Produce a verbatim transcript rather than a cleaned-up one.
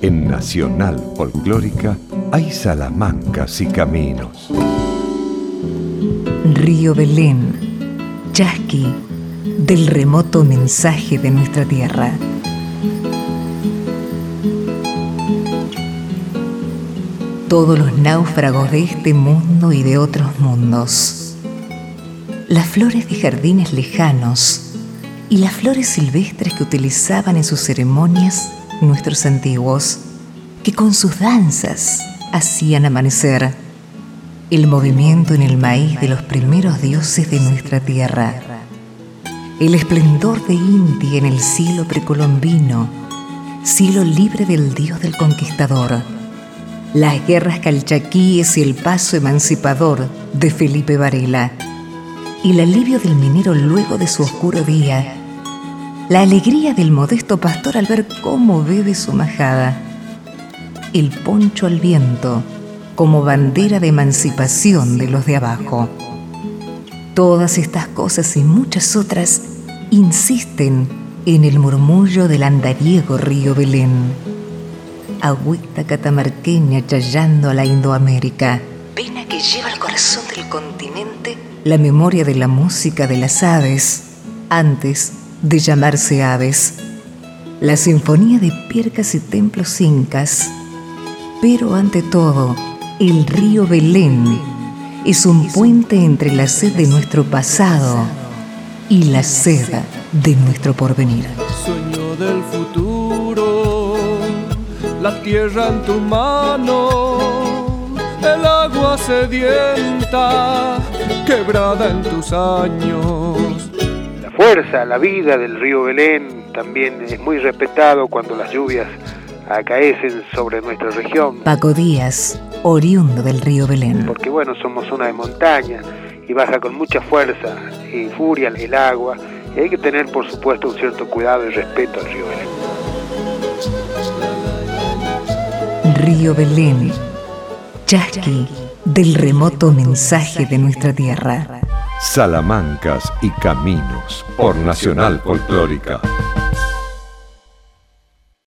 En Nacional Folclórica hay salamancas y caminos. Río Belén, chasqui del remoto mensaje de nuestra tierra. Todos los náufragos de este mundo y de otros mundos. Las flores de jardines lejanos y las flores silvestres que utilizaban en sus ceremonias nuestros antiguos, que con sus danzas hacían amanecer el movimiento en el maíz de los primeros dioses de nuestra tierra, el esplendor de Inti en el cielo precolombino, cielo libre del dios del conquistador, las guerras calchaquíes y el paso emancipador de Felipe Varela, y el alivio del minero luego de su oscuro día, la alegría del modesto pastor al ver cómo bebe su majada, el poncho al viento como bandera de emancipación de los de abajo. Todas estas cosas y muchas otras insisten en el murmullo del andariego río Belén, agüita catamarqueña chayando a la Indoamérica, pena que lleva al corazón del continente la memoria de la música de las aves antes de llamarse aves, la sinfonía de piercas y templos incas, pero ante todo, el río Belén es un puente entre la sed de nuestro pasado y la sed de nuestro porvenir. Sueño del futuro, la tierra en tu mano, el agua sedienta, quebrada en tus años. La fuerza, la vida del río Belén también es muy respetado cuando las lluvias acaecen sobre nuestra región. Paco Díaz, oriundo del río Belén. Porque bueno, somos zona de montaña y baja con mucha fuerza y furia el agua, y hay que tener por supuesto un cierto cuidado y respeto al río Belén. Río Belén, chasqui del remoto mensaje de nuestra tierra. Salamancas y caminos por Nacional Folclórica.